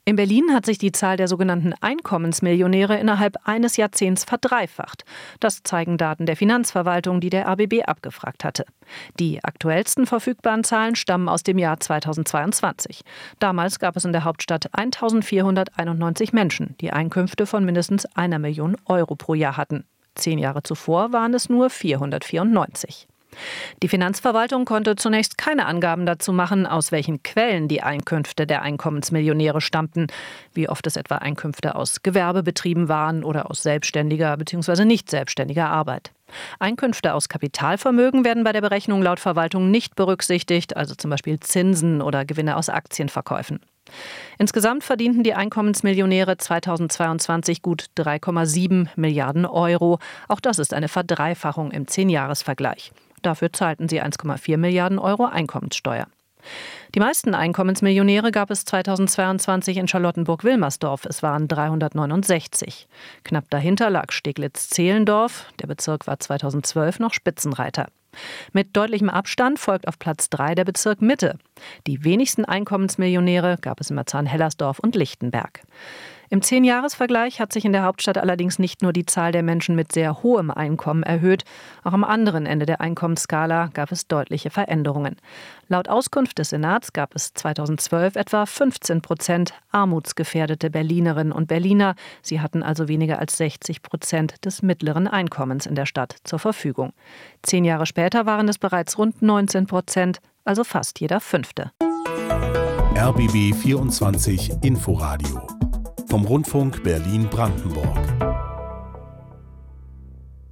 In Berlin hat sich die Zahl der sogenannten Einkommensmillionäre innerhalb eines Jahrzehnts verdreifacht. Das zeigen Daten der Finanzverwaltung, die der RBB abgefragt hatte. Die aktuellsten verfügbaren Zahlen stammen aus dem Jahr 2022. Damals gab es in der Hauptstadt 1.491 Menschen, die Einkünfte von mindestens 1 Million Euro pro Jahr hatten. 10 Jahre zuvor waren es nur 494. Die Finanzverwaltung konnte zunächst keine Angaben dazu machen, aus welchen Quellen die Einkünfte der Einkommensmillionäre stammten, wie oft es etwa Einkünfte aus Gewerbebetrieben waren oder aus selbstständiger bzw. nicht selbstständiger Arbeit. Einkünfte aus Kapitalvermögen werden bei der Berechnung laut Verwaltung nicht berücksichtigt, also zum Beispiel Zinsen oder Gewinne aus Aktienverkäufen. Insgesamt verdienten die Einkommensmillionäre 2022 gut 3,7 Milliarden Euro. Auch das ist eine Verdreifachung im 10-Jahres-Vergleich. Dafür zahlten sie 1,4 Milliarden Euro Einkommenssteuer. Die meisten Einkommensmillionäre gab es 2022 in Charlottenburg-Wilmersdorf. Es waren 369. Knapp dahinter lag Steglitz-Zehlendorf. Der Bezirk war 2012 noch Spitzenreiter. Mit deutlichem Abstand folgt auf Platz 3 der Bezirk Mitte. Die wenigsten Einkommensmillionäre gab es in Marzahn-Hellersdorf und Lichtenberg. Im 10-Jahres-Vergleich hat sich in der Hauptstadt allerdings nicht nur die Zahl der Menschen mit sehr hohem Einkommen erhöht, auch am anderen Ende der Einkommensskala gab es deutliche Veränderungen. Laut Auskunft des Senats gab es 2012 etwa 15% armutsgefährdete Berlinerinnen und Berliner. Sie hatten also weniger als 60% des mittleren Einkommens in der Stadt zur Verfügung. 10 Jahre später waren es bereits rund 19%, also fast jeder Fünfte. RBB 24 Inforadio vom Rundfunk Berlin-Brandenburg.